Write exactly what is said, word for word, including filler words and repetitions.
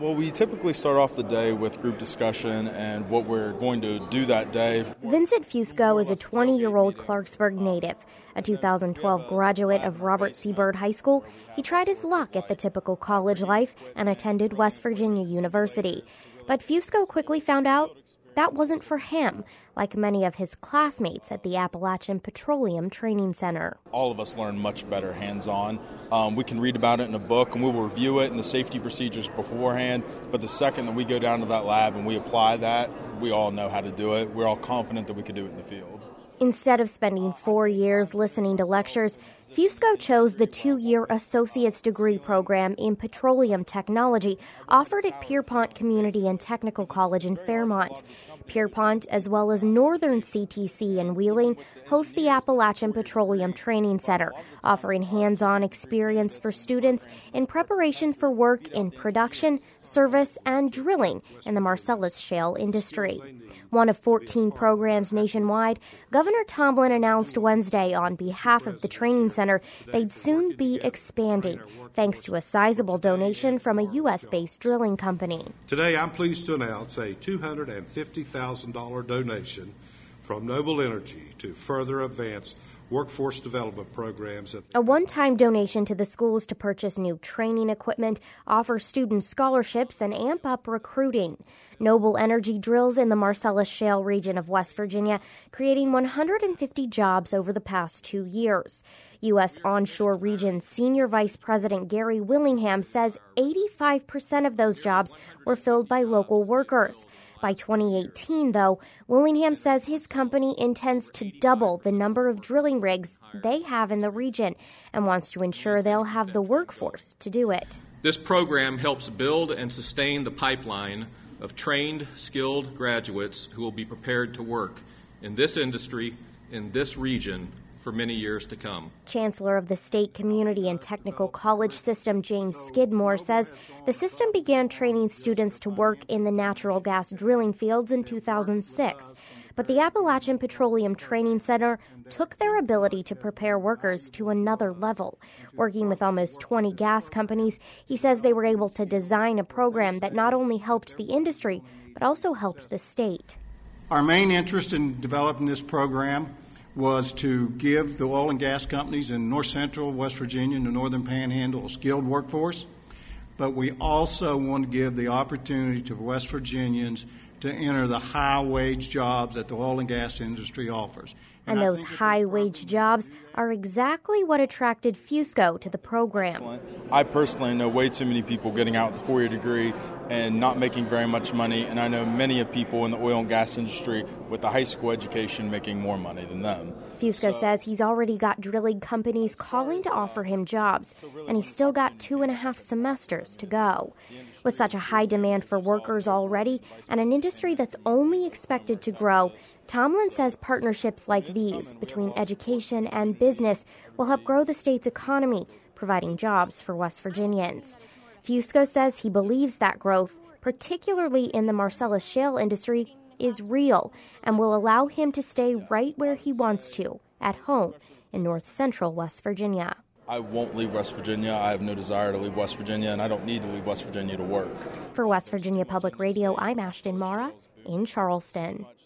Well, we typically start off the day with group discussion and what we're going to do that day. Vincent Fusco is a twenty-year-old Clarksburg native. A two thousand twelve graduate of Robert C. Byrd High School, he tried his luck at the typical college life and attended West Virginia University. But Fusco quickly found out that wasn't for him, like many of his classmates at the Appalachian Petroleum Training Center. All of us learn much better hands-on. Um, we can read about it in a book, and we will review it and the safety procedures beforehand, but the second that we go down to that lab and we apply that, we all know how to do it. We're all confident that we can do it in the field. Instead of spending four years listening to lectures, Fusco chose the two-year associate's degree program in petroleum technology offered at Pierpont Community and Technical College in Fairmont. Pierpont, as well as Northern C T C in Wheeling, host the Appalachian Petroleum Training Center, offering hands-on experience for students in preparation for work in production, service, and drilling in the Marcellus shale industry. One of fourteen programs nationwide, Governor Tomblin announced Wednesday on behalf of the training center they'd soon be expanding, thanks to a sizable donation from a U S-based drilling company. Today, I'm pleased to announce a two hundred fifty thousand dollars donation from Noble Energy to further advance workforce development programs. A one-time donation to the schools to purchase new training equipment, offer student scholarships, and amp up recruiting. Noble Energy drills in the Marcellus Shale region of West Virginia, creating one hundred fifty jobs over the past two years. U S Onshore Region Senior Vice President Gary Willingham says eighty-five percent of those jobs were filled by local workers. By twenty eighteen, though, Willingham says his company intends to double the number of drilling rigs they have in the region and wants to ensure they'll have the workforce to do it. This program helps build and sustain the pipeline of trained, skilled graduates who will be prepared to work in this industry, in this region, for many years to come. Chancellor of the State Community and Technical College System, James Skidmore, says the system began training students to work in the natural gas drilling fields in two thousand six. But the Appalachian Petroleum Training Center took their ability to prepare workers to another level. Working with almost twenty gas companies, he says they were able to design a program that not only helped the industry, but also helped the state. Our main interest in developing this program was to give the oil and gas companies in north central West Virginia and the northern panhandle a skilled workforce, but we also want to give the opportunity to West Virginians to enter the high-wage jobs that the oil and gas industry offers. And, and those high-wage jobs are exactly what attracted Fusco to the program. I personally know way too many people getting out with a four-year degree and not making very much money, and I know many of people in the oil and gas industry with a high school education making more money than them. Fusco so, says he's already got drilling companies calling to offer him jobs, and he's still got two and a half semesters to go. With such a high demand for workers already and an industry that's only expected to grow, Tomblin says partnerships like these between education and business will help grow the state's economy, providing jobs for West Virginians. Fusco says he believes that growth, particularly in the Marcellus shale industry, is real and will allow him to stay right where he wants to, at home in north central West Virginia. I won't leave West Virginia. I have no desire to leave West Virginia, and I don't need to leave West Virginia to work. For West Virginia Public Radio, I'm Ashton Mara in Charleston.